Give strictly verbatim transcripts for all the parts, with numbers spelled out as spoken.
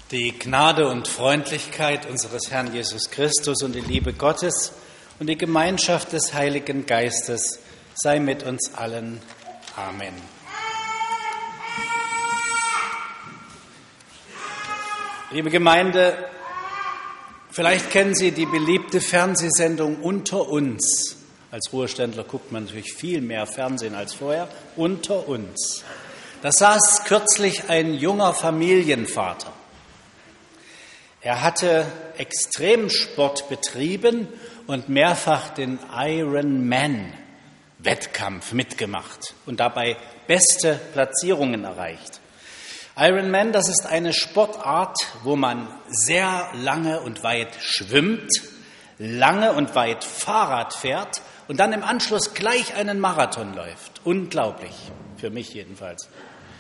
Die Gnade und Freundlichkeit unseres Herrn Jesus Christus und die Liebe Gottes und die Gemeinschaft des Heiligen Geistes sei mit uns allen. Amen. Liebe Gemeinde, vielleicht kennen Sie die beliebte Fernsehsendung Unter uns. Als Ruheständler guckt man natürlich viel mehr Fernsehen als vorher. Unter uns. Da saß kürzlich ein junger Familienvater. Er hatte Extremsport betrieben und mehrfach den Ironman-Wettkampf mitgemacht und dabei beste Platzierungen erreicht. Ironman, das ist eine Sportart, wo man sehr lange und weit schwimmt, lange und weit Fahrrad fährt und dann im Anschluss gleich einen Marathon läuft. Unglaublich, für mich jedenfalls.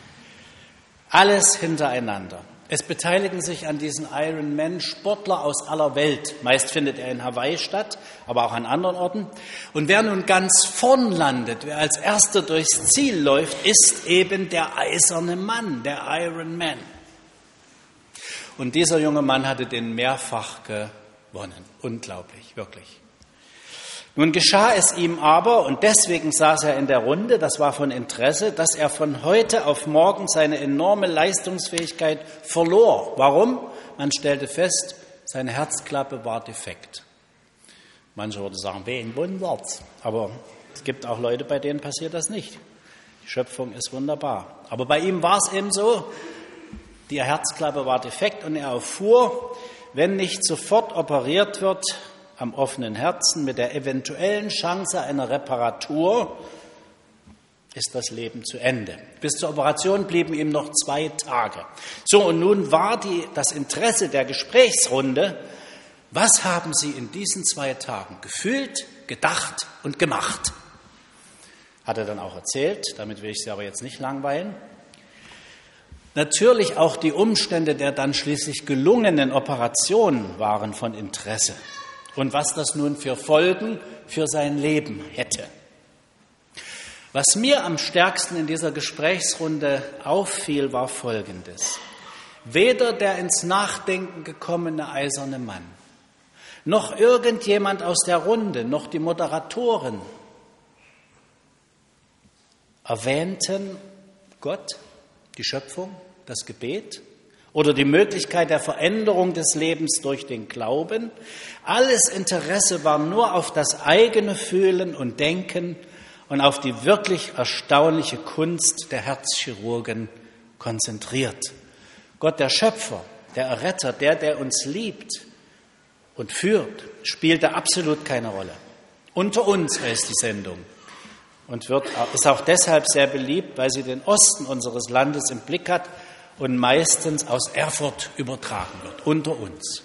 Alles hintereinander. Es beteiligen sich an diesen Ironman Sportler aus aller Welt. Meist findet er in Hawaii statt, aber auch an anderen Orten. Und wer nun ganz vorn landet, wer als Erster durchs Ziel läuft, ist eben der eiserne Mann, der Ironman. Und dieser junge Mann hatte den mehrfach gewonnen. Unglaublich, wirklich. Nun geschah es ihm aber, und deswegen saß er in der Runde, das war von Interesse, dass er von heute auf morgen seine enorme Leistungsfähigkeit verlor. Warum? Man stellte fest, seine Herzklappe war defekt. Manche würden sagen, wen wundert's? Aber es gibt auch Leute, bei denen passiert das nicht. Die Schöpfung ist wunderbar. Aber bei ihm war es eben so, die Herzklappe war defekt und er erfuhr, wenn nicht sofort operiert wird, am offenen Herzen mit der eventuellen Chance einer Reparatur ist das Leben zu Ende. Bis zur Operation blieben ihm noch zwei Tage. So, und nun war die, das Interesse der Gesprächsrunde, was haben Sie in diesen zwei Tagen gefühlt, gedacht und gemacht? Hat er dann auch erzählt, damit will ich Sie aber jetzt nicht langweilen. Natürlich auch die Umstände der dann schließlich gelungenen Operation waren von Interesse. Und was das nun für Folgen für sein Leben hätte. Was mir am stärksten in dieser Gesprächsrunde auffiel, war Folgendes. Weder der ins Nachdenken gekommene eiserne Mann, noch irgendjemand aus der Runde, noch die Moderatoren erwähnten Gott, die Schöpfung, das Gebet, oder die Möglichkeit der Veränderung des Lebens durch den Glauben. Alles Interesse war nur auf das eigene Fühlen und Denken und auf die wirklich erstaunliche Kunst der Herzchirurgen konzentriert. Gott, der Schöpfer, der Erretter, der, der uns liebt und führt, spielte absolut keine Rolle. Unter uns heißt die Sendung und wird, ist auch deshalb sehr beliebt, weil sie den Osten unseres Landes im Blick hat und meistens aus Erfurt übertragen wird, unter uns.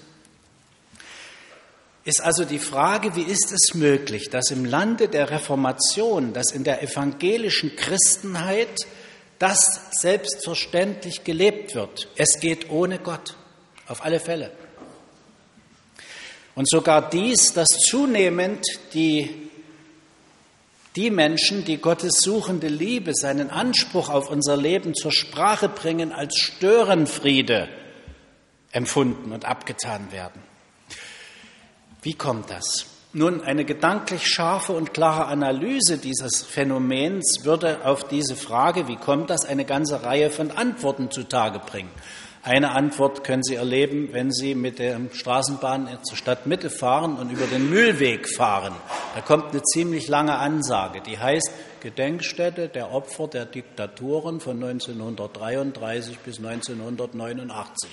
Ist also die Frage, wie ist es möglich, dass im Lande der Reformation, dass in der evangelischen Christenheit das selbstverständlich gelebt wird? Es geht ohne Gott, auf alle Fälle. Und sogar dies, dass zunehmend die Die Menschen, die Gottes suchende Liebe, seinen Anspruch auf unser Leben zur Sprache bringen, als Störenfriede empfunden und abgetan werden. Wie kommt das? Nun, eine gedanklich scharfe und klare Analyse dieses Phänomens würde auf diese Frage, wie kommt das, eine ganze Reihe von Antworten zutage bringen. Eine Antwort können Sie erleben, wenn Sie mit der Straßenbahn zur Stadtmitte fahren und über den Mühlweg fahren. Da kommt eine ziemlich lange Ansage, die heißt Gedenkstätte der Opfer der Diktaturen von neunzehnhundertdreiunddreißig bis neunzehnhundertneunundachtzig.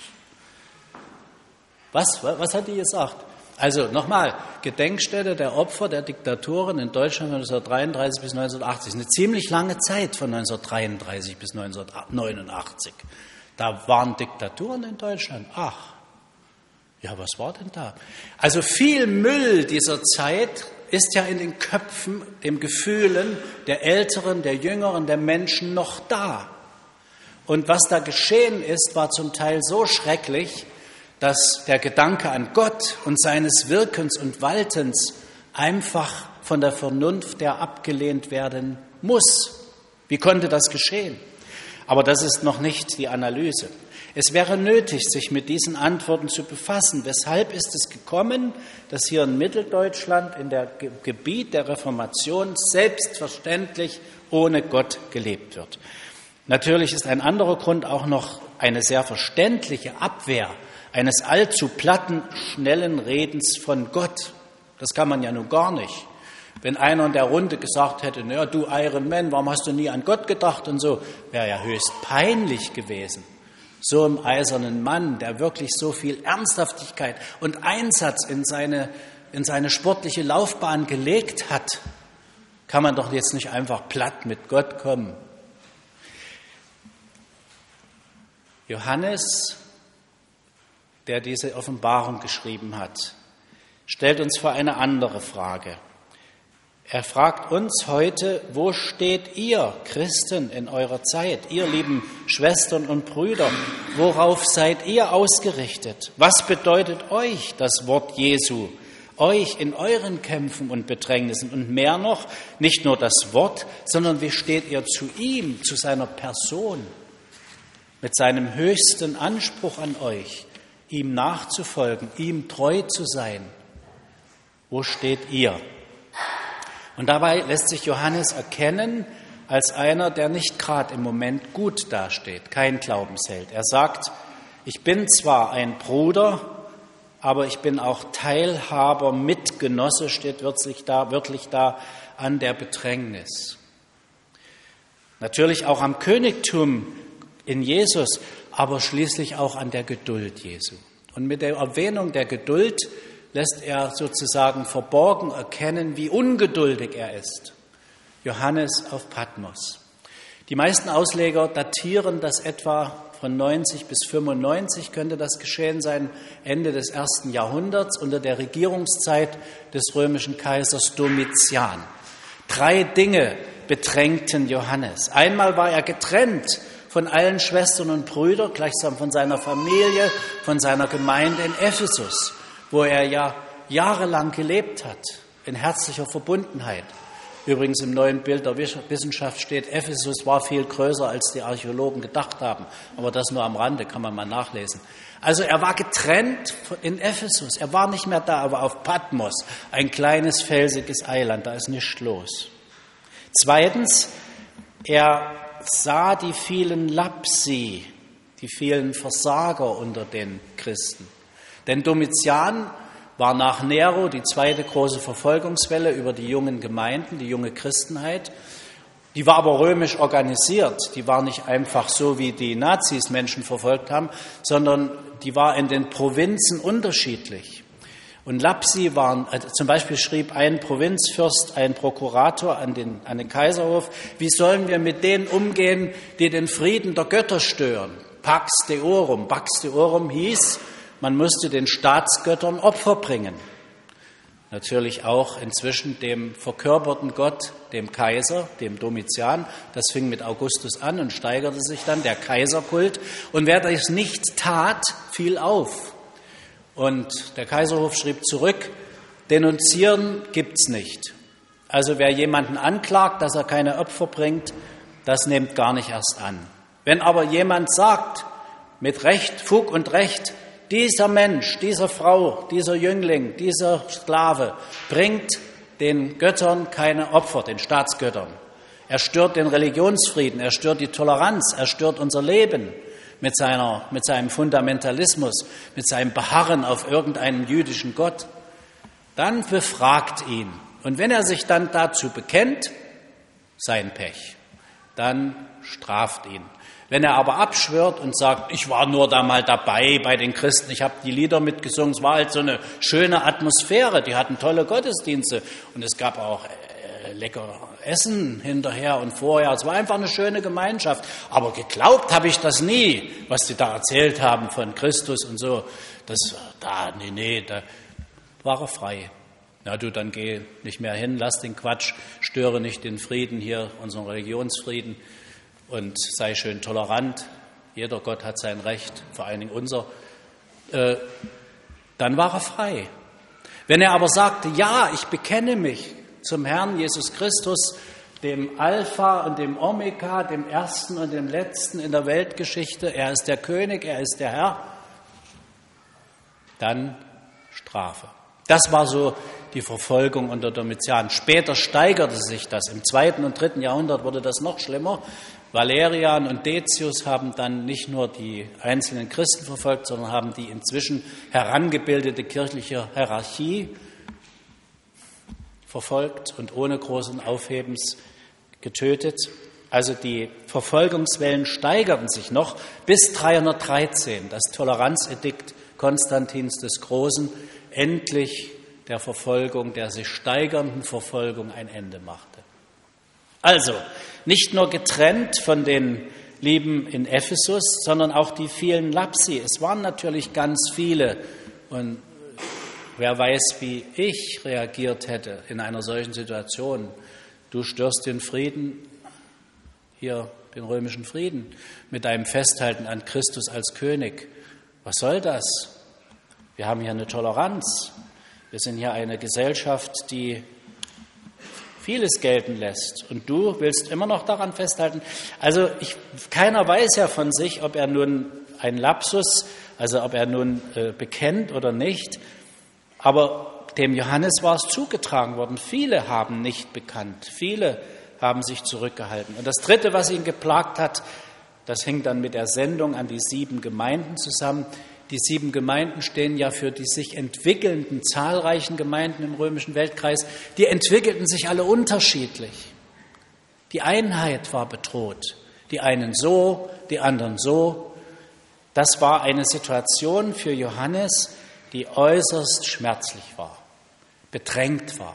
Was? Was hat die gesagt? Also nochmal, Gedenkstätte der Opfer der Diktaturen in Deutschland von neunzehnhundertdreiunddreißig bis neunzehnhundertachtzig. Eine ziemlich lange Zeit von neunzehnhundertdreiunddreißig bis neunzehnhundertneunundachtzig. Da waren Diktaturen in Deutschland. Ach, ja, was war denn da? Also viel Müll dieser Zeit ist ja in den Köpfen, den Gefühlen der Älteren, der Jüngeren, der Menschen noch da. Und was da geschehen ist, war zum Teil so schrecklich, dass der Gedanke an Gott und seines Wirkens und Waltens einfach von der Vernunft her abgelehnt werden muss. Wie konnte das geschehen? Aber das ist noch nicht die Analyse. Es wäre nötig, sich mit diesen Antworten zu befassen. Weshalb ist es gekommen, dass hier in Mitteldeutschland, in der Ge- Gebiet der Reformation, selbstverständlich ohne Gott gelebt wird? Natürlich ist ein anderer Grund auch noch eine sehr verständliche Abwehr eines allzu platten, schnellen Redens von Gott. Das kann man ja nun gar nicht. Wenn einer in der Runde gesagt hätte, naja, du Iron Man, warum hast du nie an Gott gedacht und so, wäre ja höchst peinlich gewesen. So einem eisernen Mann, der wirklich so viel Ernsthaftigkeit und Einsatz in seine, in seine sportliche Laufbahn gelegt hat, kann man doch jetzt nicht einfach platt mit Gott kommen. Johannes, der diese Offenbarung geschrieben hat, stellt uns vor eine andere Frage. Er fragt uns heute, wo steht ihr Christen in eurer Zeit, ihr lieben Schwestern und Brüder, worauf seid ihr ausgerichtet? Was bedeutet euch das Wort Jesu, euch in euren Kämpfen und Bedrängnissen? Und mehr noch, nicht nur das Wort, sondern wie steht ihr zu ihm, zu seiner Person, mit seinem höchsten Anspruch an euch, ihm nachzufolgen, ihm treu zu sein? Wo steht ihr? Und dabei lässt sich Johannes erkennen als einer, der nicht gerade im Moment gut dasteht, kein Glaubensheld. Er sagt, ich bin zwar ein Bruder, aber ich bin auch Teilhaber, Mitgenosse, steht wörtlich da, wörtlich da, an der Bedrängnis. Natürlich auch am Königtum in Jesus, aber schließlich auch an der Geduld Jesu. Und mit der Erwähnung der Geduld lässt er sozusagen verborgen erkennen, wie ungeduldig er ist. Johannes auf Patmos. Die meisten Ausleger datieren das etwa von neunzig bis fünfundneunzig, könnte das geschehen sein, Ende des ersten Jahrhunderts unter der Regierungszeit des römischen Kaisers Domitian. Drei Dinge bedrängten Johannes. Einmal war er getrennt von allen Schwestern und Brüdern, gleichsam von seiner Familie, von seiner Gemeinde in Ephesus, wo er ja jahrelang gelebt hat, in herzlicher Verbundenheit. Übrigens im neuen Bild der Wissenschaft steht, Ephesus war viel größer, als die Archäologen gedacht haben. Aber das nur am Rande, kann man mal nachlesen. Also er war getrennt in Ephesus. Er war nicht mehr da, aber auf Patmos, ein kleines felsiges Eiland, da ist nichts los. Zweitens, er sah die vielen Lapsi, die vielen Versager unter den Christen. Denn Domitian war nach Nero die zweite große Verfolgungswelle über die jungen Gemeinden, die junge Christenheit. Die war aber römisch organisiert. Die war nicht einfach so, wie die Nazis Menschen verfolgt haben, sondern die war in den Provinzen unterschiedlich. Und Lapsi waren, also zum Beispiel schrieb ein Provinzfürst, ein Prokurator an den, an den Kaiserhof, wie sollen wir mit denen umgehen, die den Frieden der Götter stören? Pax Deorum. Pax Deorum hieß, man musste den Staatsgöttern Opfer bringen. Natürlich auch inzwischen dem verkörperten Gott, dem Kaiser, dem Domitian. Das fing mit Augustus an und steigerte sich dann, der Kaiserkult. Und wer das nicht tat, fiel auf. Und der Kaiserhof schrieb zurück, denunzieren gibt's nicht. Also wer jemanden anklagt, dass er keine Opfer bringt, das nimmt gar nicht erst an. Wenn aber jemand sagt, mit Recht, Fug und Recht, dieser Mensch, diese Frau, dieser Jüngling, dieser Sklave bringt den Göttern keine Opfer, den Staatsgöttern. Er stört den Religionsfrieden, er stört die Toleranz, er stört unser Leben mit seiner, mit seinem Fundamentalismus, mit seinem Beharren auf irgendeinen jüdischen Gott. Dann befragt ihn. Und wenn er sich dann dazu bekennt, sein Pech, dann straft ihn. Wenn er aber abschwört und sagt, ich war nur da mal dabei bei den Christen, ich habe die Lieder mitgesungen, es war halt so eine schöne Atmosphäre, die hatten tolle Gottesdienste und es gab auch äh, lecker Essen hinterher und vorher, es war einfach eine schöne Gemeinschaft. Aber geglaubt habe ich das nie, was die da erzählt haben von Christus und so. Das, da, nee, nee, da war er frei. Na du, dann geh nicht mehr hin, lass den Quatsch, störe nicht den Frieden hier, unseren Religionsfrieden. Und sei schön tolerant, jeder Gott hat sein Recht, vor allen Dingen unser, äh, dann war er frei. Wenn er aber sagte, ja, ich bekenne mich zum Herrn Jesus Christus, dem Alpha und dem Omega, dem Ersten und dem Letzten in der Weltgeschichte. Er ist der König, er ist der Herr. Dann Strafe. Das war so die Verfolgung unter Domitian. Später steigerte sich das. Im zweiten und dritten Jahrhundert wurde das noch schlimmer. Valerian und Decius haben dann nicht nur die einzelnen Christen verfolgt, sondern haben die inzwischen herangebildete kirchliche Hierarchie verfolgt und ohne großen Aufhebens getötet. Also die Verfolgungswellen steigerten sich noch bis dreihundertdreizehn, das Toleranzedikt Konstantins des Großen endlich der Verfolgung, der sich steigernden Verfolgung ein Ende machte. Also nicht nur getrennt von den Lieben in Ephesus, sondern auch die vielen Lapsi. Es waren natürlich ganz viele und wer weiß, wie ich reagiert hätte in einer solchen Situation. Du störst den Frieden, hier den römischen Frieden, mit deinem Festhalten an Christus als König. Was soll das? Wir haben hier eine Toleranz. Wir sind hier eine Gesellschaft, die vieles gelten lässt. Und du willst immer noch daran festhalten. Also ich, keiner weiß ja von sich, ob er nun ein Lapsus, also ob er nun äh, bekennt oder nicht. Aber dem Johannes war es zugetragen worden. Viele haben nicht bekannt. Viele haben sich zurückgehalten. Und das Dritte, was ihn geplagt hat, das hängt dann mit der Sendung an die sieben Gemeinden zusammen. Die sieben Gemeinden stehen ja für die sich entwickelnden zahlreichen Gemeinden im römischen Weltkreis. Die entwickelten sich alle unterschiedlich. Die Einheit war bedroht. Die einen so, die anderen so. Das war eine Situation für Johannes, die äußerst schmerzlich war, bedrängt war.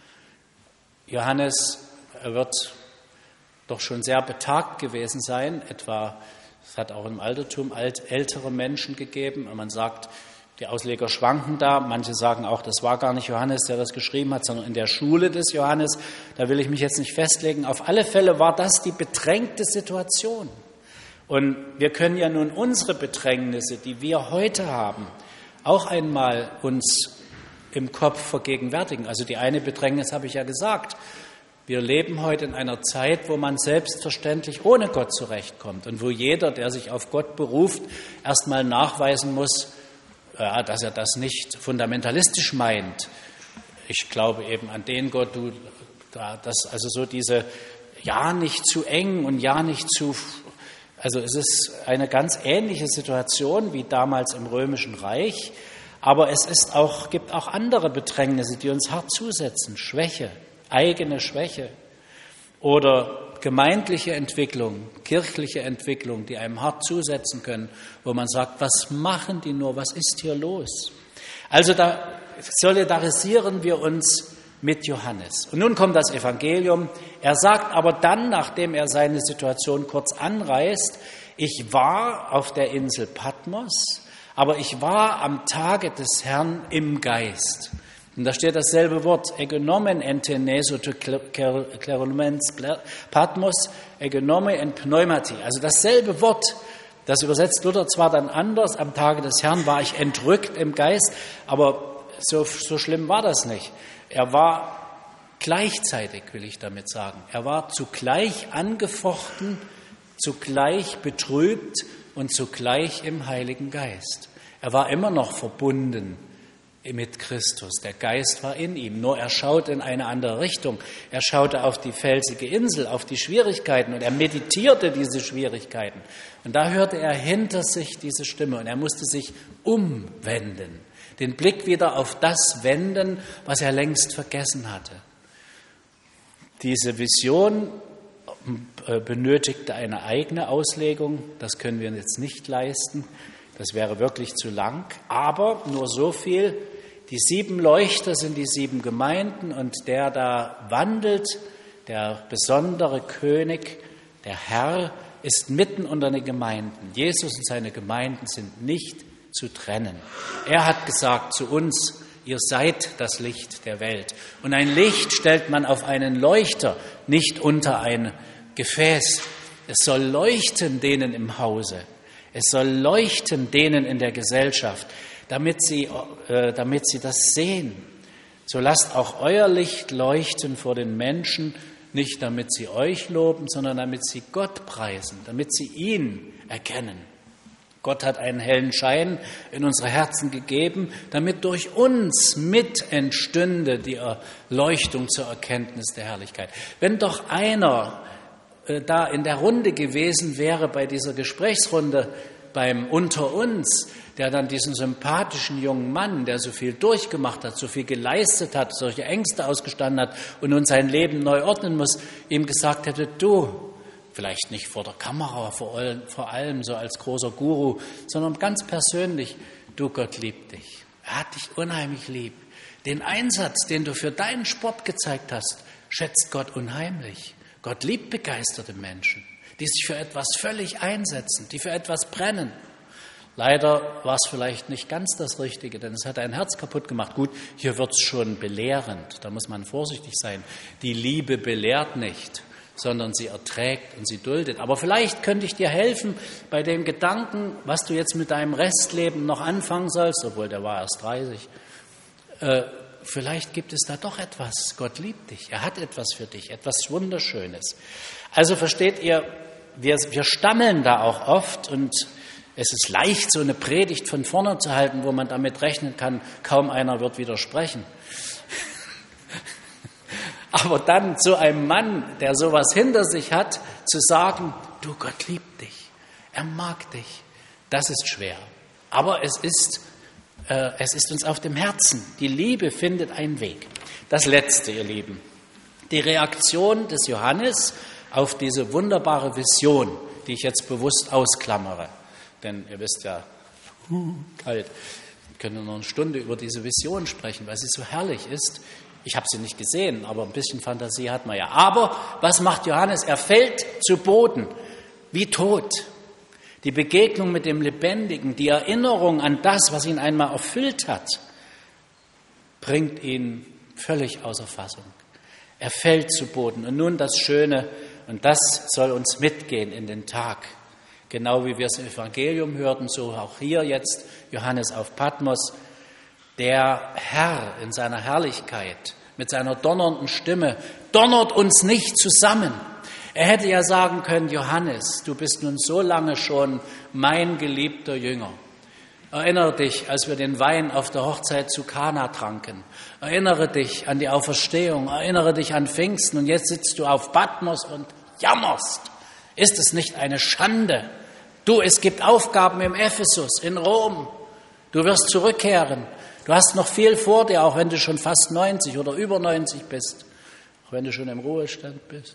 Johannes wird doch schon sehr betagt gewesen sein, etwa es hat auch im Altertum alt, ältere Menschen gegeben. Und man sagt, die Ausleger schwanken da. Manche sagen auch, das war gar nicht Johannes, der das geschrieben hat, sondern in der Schule des Johannes. Da will ich mich jetzt nicht festlegen. Auf alle Fälle war das die bedrängte Situation. Und wir können ja nun unsere Bedrängnisse, die wir heute haben, auch einmal uns im Kopf vergegenwärtigen. Also die eine Bedrängnis habe ich ja gesagt. Wir leben heute in einer Zeit, wo man selbstverständlich ohne Gott zurechtkommt und wo jeder, der sich auf Gott beruft, erstmal nachweisen muss, dass er das nicht fundamentalistisch meint. Ich glaube eben an den Gott, du, das, also so diese ja nicht zu eng und ja nicht zu, also es ist eine ganz ähnliche Situation wie damals im Römischen Reich, aber es ist auch, gibt auch andere Bedrängnisse, die uns hart zusetzen, Schwäche. Eigene Schwäche oder gemeindliche Entwicklung, kirchliche Entwicklung, die einem hart zusetzen können, wo man sagt, was machen die nur, was ist hier los? Also da solidarisieren wir uns mit Johannes. Und nun kommt das Evangelium. Er sagt aber dann, nachdem er seine Situation kurz anreißt, ich war auf der Insel Patmos, aber ich war am Tage des Herrn im Geist. Und da steht dasselbe Wort, egonomen en teneso to kleromens Patmos, egonome en pneumati. Also dasselbe Wort, das übersetzt Luther zwar dann anders, am Tage des Herrn war ich entrückt im Geist, aber so, so schlimm war das nicht. Er war gleichzeitig, will ich damit sagen. Er war zugleich angefochten, zugleich betrübt und zugleich im Heiligen Geist. Er war immer noch verbunden mit Christus. Der Geist war in ihm, nur er schaut in eine andere Richtung. Er schaute auf die felsige Insel, auf die Schwierigkeiten und er meditierte diese Schwierigkeiten. Und da hörte er hinter sich diese Stimme und er musste sich umwenden, den Blick wieder auf das wenden, was er längst vergessen hatte. Diese Vision benötigte eine eigene Auslegung, das können wir jetzt nicht leisten. Das wäre wirklich zu lang, aber nur so viel, die sieben Leuchter sind die sieben Gemeinden und der da wandelt, der besondere König, der Herr, ist mitten unter den Gemeinden. Jesus und seine Gemeinden sind nicht zu trennen. Er hat gesagt zu uns, ihr seid das Licht der Welt. Und ein Licht stellt man auf einen Leuchter, nicht unter ein Gefäß. Es soll leuchten denen im Hause. Es soll leuchten denen in der Gesellschaft, damit sie, äh, damit sie das sehen. So lasst auch euer Licht leuchten vor den Menschen, nicht damit sie euch loben, sondern damit sie Gott preisen, damit sie ihn erkennen. Gott hat einen hellen Schein in unsere Herzen gegeben, damit durch uns mit entstünde die Erleuchtung zur Erkenntnis der Herrlichkeit. Wenn doch einer äh, da in der Runde gewesen wäre, bei dieser Gesprächsrunde, beim Unter uns, der dann diesen sympathischen jungen Mann, der so viel durchgemacht hat, so viel geleistet hat, solche Ängste ausgestanden hat und nun sein Leben neu ordnen muss, ihm gesagt hätte, du, vielleicht nicht vor der Kamera, vor allem, vor allem so als großer Guru, sondern ganz persönlich, du, Gott liebt dich. Er hat dich unheimlich lieb. Den Einsatz, den du für deinen Sport gezeigt hast, schätzt Gott unheimlich. Gott liebt begeisterte Menschen, die sich für etwas völlig einsetzen, die für etwas brennen. Leider war es vielleicht nicht ganz das Richtige, denn es hat ein Herz kaputt gemacht. Gut, hier wird es schon belehrend, da muss man vorsichtig sein. Die Liebe belehrt nicht, sondern sie erträgt und sie duldet. Aber vielleicht könnte ich dir helfen bei dem Gedanken, was du jetzt mit deinem Restleben noch anfangen sollst, obwohl der war erst dreißig. Äh, vielleicht gibt es da doch etwas. Gott liebt dich. Er hat etwas für dich, etwas Wunderschönes. Also versteht ihr, wir, wir stammeln da auch oft und es ist leicht, so eine Predigt von vorne zu halten, wo man damit rechnen kann, kaum einer wird widersprechen. Aber dann zu einem Mann, der sowas hinter sich hat, zu sagen, du, Gott liebt dich, er mag dich, das ist schwer. Aber es ist, äh, es ist uns auf dem Herzen. Die Liebe findet einen Weg. Das Letzte, ihr Lieben, die Reaktion des Johannes auf diese wunderbare Vision, die ich jetzt bewusst ausklammere. Denn ihr wisst ja, uh, kalt, wir können noch eine Stunde über diese Vision sprechen, weil sie so herrlich ist. Ich habe sie nicht gesehen, aber ein bisschen Fantasie hat man ja. Aber was macht Johannes? Er fällt zu Boden, wie tot. Die Begegnung mit dem Lebendigen, die Erinnerung an das, was ihn einmal erfüllt hat, bringt ihn völlig außer Fassung. Er fällt zu Boden. Und nun das Schöne, und das soll uns mitgehen in den Tag. Genau wie wir es im Evangelium hörten, so auch hier jetzt Johannes auf Patmos. Der Herr in seiner Herrlichkeit, mit seiner donnernden Stimme, donnert uns nicht zusammen. Er hätte ja sagen können, Johannes, du bist nun so lange schon mein geliebter Jünger. Erinnere dich, als wir den Wein auf der Hochzeit zu Kana tranken. Erinnere dich an die Auferstehung, erinnere dich an Pfingsten und jetzt sitzt du auf Patmos und jammerst. Ist es nicht eine Schande? Du, es gibt Aufgaben im Ephesus, in Rom. Du wirst zurückkehren. Du hast noch viel vor dir, auch wenn du schon fast neunzig oder über neunzig bist, auch wenn du schon im Ruhestand bist.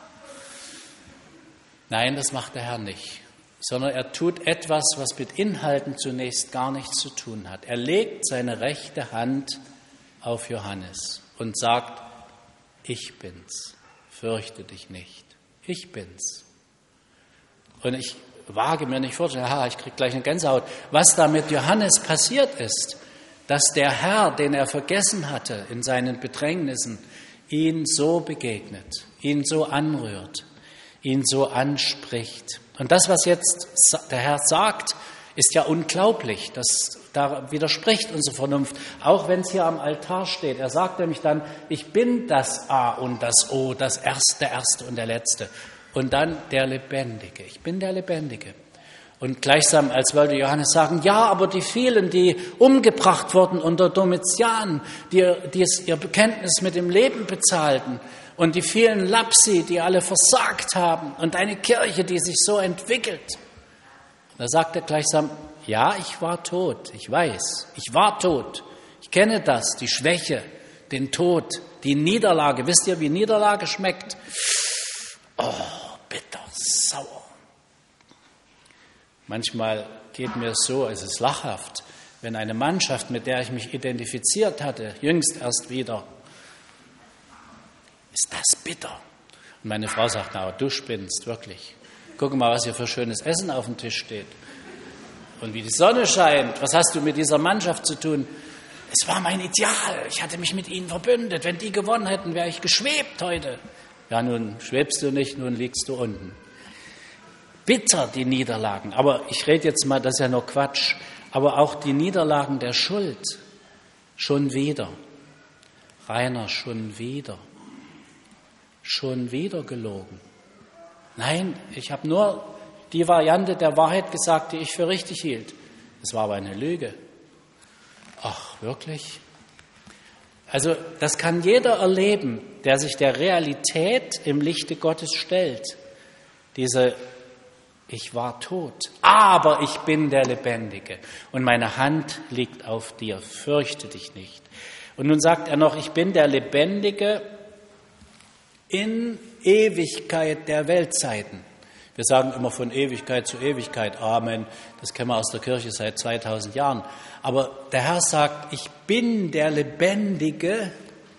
Nein, das macht der Herr nicht, sondern er tut etwas, was mit Inhalten zunächst gar nichts zu tun hat. Er legt seine rechte Hand auf Johannes und sagt, ich bin's, fürchte dich nicht, ich bin's. Und ich wage mir nicht vorzustellen, ha, ich kriege gleich eine Gänsehaut, was da mit Johannes passiert ist, dass der Herr, den er vergessen hatte in seinen Bedrängnissen, ihn so begegnet, ihn so anrührt, ihn so anspricht. Und das, was jetzt der Herr sagt, ist ja unglaublich. Das da widerspricht unsere Vernunft, auch wenn es hier am Altar steht. Er sagt nämlich dann, ich bin das A und das O, das Erste, der Erste und der Letzte. Und dann der Lebendige. Ich bin der Lebendige. Und gleichsam, als wollte Johannes sagen, ja, aber die vielen, die umgebracht wurden unter Domitian, die, die es ihr Bekenntnis mit dem Leben bezahlten, und die vielen Lapsi, die alle versagt haben, und eine Kirche, die sich so entwickelt. Da sagt er gleichsam, ja, ich war tot, ich weiß, ich war tot. Ich kenne das, die Schwäche, den Tod, die Niederlage. Wisst ihr, wie Niederlage schmeckt? Oh, bitter, sauer. Manchmal geht mir es so, es ist lachhaft, wenn eine Mannschaft, mit der ich mich identifiziert hatte, jüngst erst wieder, ist das bitter. Und meine Frau sagt, na, du spinnst, wirklich. Guck mal, was hier für schönes Essen auf dem Tisch steht. Und wie die Sonne scheint, was hast du mit dieser Mannschaft zu tun? Es war mein Ideal, ich hatte mich mit ihnen verbündet. Wenn die gewonnen hätten, wäre ich geschwebt heute. Ja, nun schwebst du nicht, nun liegst du unten. Bitter die Niederlagen, aber ich rede jetzt mal, das ist ja nur Quatsch, aber auch die Niederlagen der Schuld, schon wieder. Rainer, schon wieder. Schon wieder gelogen. Nein, ich habe nur die Variante der Wahrheit gesagt, die ich für richtig hielt. Es war aber eine Lüge. Ach, wirklich? Also das kann jeder erleben, der sich der Realität im Lichte Gottes stellt. Diese, ich war tot, aber ich bin der Lebendige und meine Hand liegt auf dir, fürchte dich nicht. Und nun sagt er noch, ich bin der Lebendige in Ewigkeit der Weltzeiten. Wir sagen immer von Ewigkeit zu Ewigkeit, Amen, das kennen wir aus der Kirche seit zweitausend Jahren. Aber der Herr sagt, ich bin der Lebendige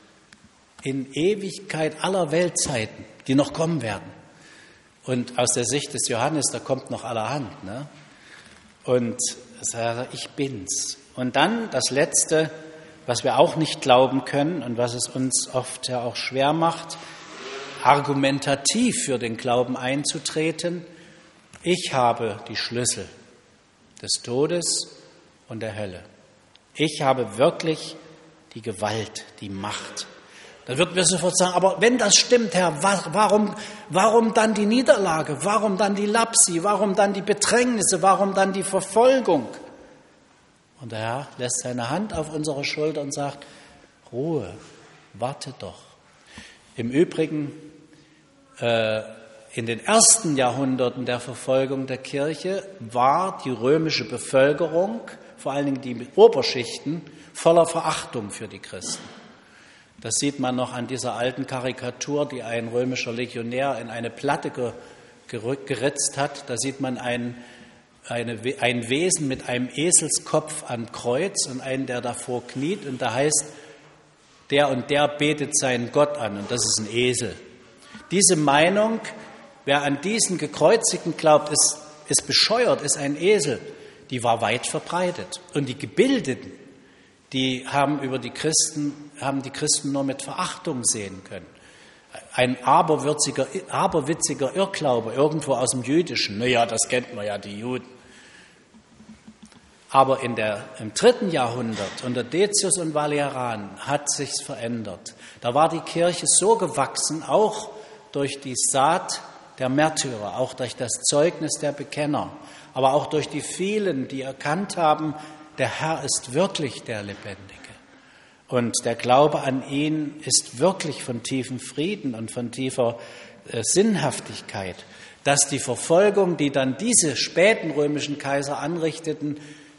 in Ewigkeit aller Weltzeiten, die noch kommen werden. Und aus der Sicht des Johannes, da kommt noch allerhand. Ne? Und er sagt, ich bin's. Und dann das Letzte, was wir auch nicht glauben können und was es uns oft ja auch schwer macht, argumentativ für den Glauben einzutreten. Ich habe die Schlüssel des Todes und der Hölle. Ich habe wirklich die Gewalt, die Macht. Dann würden wir sofort sagen, aber wenn das stimmt, Herr, warum, warum dann die Niederlage? Warum dann die Lapsi? Warum dann die Bedrängnisse? Warum dann die Verfolgung? Und der Herr lässt seine Hand auf unsere Schulter und sagt, Ruhe, warte doch. Im Übrigen, äh, in den ersten Jahrhunderten der Verfolgung der Kirche war die römische Bevölkerung, vor allen Dingen die Oberschichten, voller Verachtung für die Christen. Das sieht man noch an dieser alten Karikatur, die ein römischer Legionär in eine Platte geritzt hat. Da sieht man ein, eine, ein Wesen mit einem Eselskopf am Kreuz und einen, der davor kniet. Und da heißt, der und der betet seinen Gott an. Und das ist ein Esel. Diese Meinung, wer an diesen Gekreuzigten glaubt, ist, ist bescheuert, ist ein Esel, die war weit verbreitet. Und die Gebildeten, die haben über die Christen, haben die Christen nur mit Verachtung sehen können. Ein aberwitziger, aberwitziger Irrglaube irgendwo aus dem Jüdischen. Naja, das kennt man ja, die Juden. Aber in der, im dritten Jahrhundert, unter Decius und Valerian, hat sich's verändert. Da war die Kirche so gewachsen, auch durch die Saat der Märtyrer, auch durch das Zeugnis der Bekenner, aber auch durch die vielen, die erkannt haben, der Herr ist wirklich der Lebendige. Und der Glaube an ihn ist wirklich von tiefem Frieden und von tiefer äh, Sinnhaftigkeit, dass die Verfolgung, die dann diese späten römischen Kaiser anrichteten,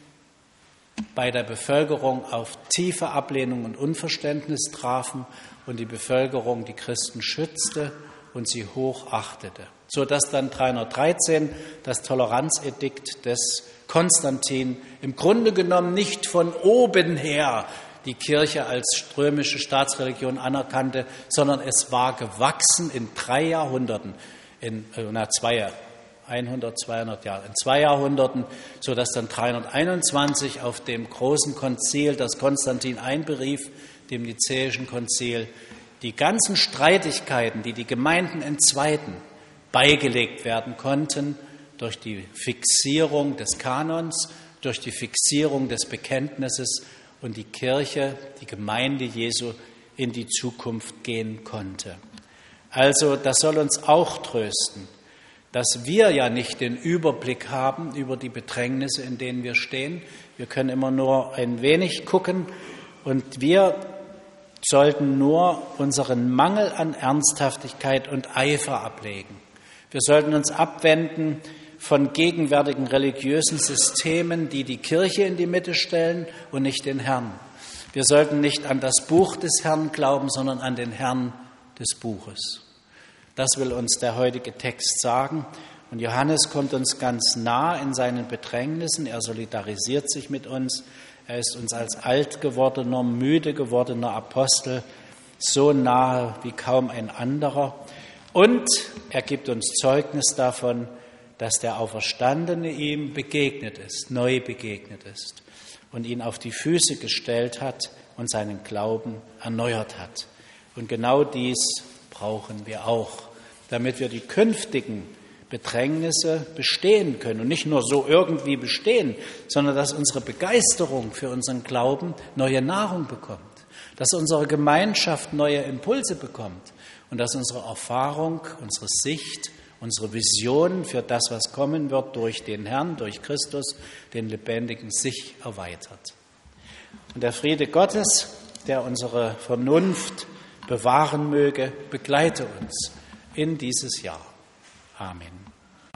bei der Bevölkerung auf tiefe Ablehnung und Unverständnis trafen und die Bevölkerung die Christen schützte und sie hochachtete. Sodass dann dreihundertdreizehn das Toleranzedikt des Konstantin im Grunde genommen nicht von oben her die Kirche als römische Staatsreligion anerkannte, sondern es war gewachsen in drei Jahrhunderten, in na, zwei, hundert, zweihundert Jahre, in zwei Jahrhunderten, sodass dann dreihunderteinundzwanzig auf dem großen Konzil, das Konstantin einberief, dem Nizäischen Konzil, die ganzen Streitigkeiten, die die Gemeinden entzweiten, beigelegt werden konnten durch die Fixierung des Kanons, durch die Fixierung des Bekenntnisses und die Kirche, die Gemeinde Jesu in die Zukunft gehen konnte. Also das soll uns auch trösten, dass wir ja nicht den Überblick haben über die Bedrängnisse, in denen wir stehen. Wir können immer nur ein wenig gucken und wir sollten nur unseren Mangel an Ernsthaftigkeit und Eifer ablegen. Wir sollten uns abwenden von gegenwärtigen religiösen Systemen, die die Kirche in die Mitte stellen und nicht den Herrn. Wir sollten nicht an das Buch des Herrn glauben, sondern an den Herrn des Buches. Das will uns der heutige Text sagen. Und Johannes kommt uns ganz nah in seinen Bedrängnissen. Er solidarisiert sich mit uns. Er ist uns als alt gewordener, müde gewordener Apostel so nahe wie kaum ein anderer. Und er gibt uns Zeugnis davon, dass der Auferstandene ihm begegnet ist, neu begegnet ist und ihn auf die Füße gestellt hat und seinen Glauben erneuert hat. Und genau dies brauchen wir auch, damit wir die künftigen Bedrängnisse bestehen können und nicht nur so irgendwie bestehen, sondern dass unsere Begeisterung für unseren Glauben neue Nahrung bekommt, dass unsere Gemeinschaft neue Impulse bekommt und dass unsere Erfahrung, unsere Sicht, unsere Vision für das, was kommen wird, durch den Herrn, durch Christus, den Lebendigen, sich erweitert. Und der Friede Gottes, der unsere Vernunft bewahren möge, begleite uns in dieses Jahr. Amen.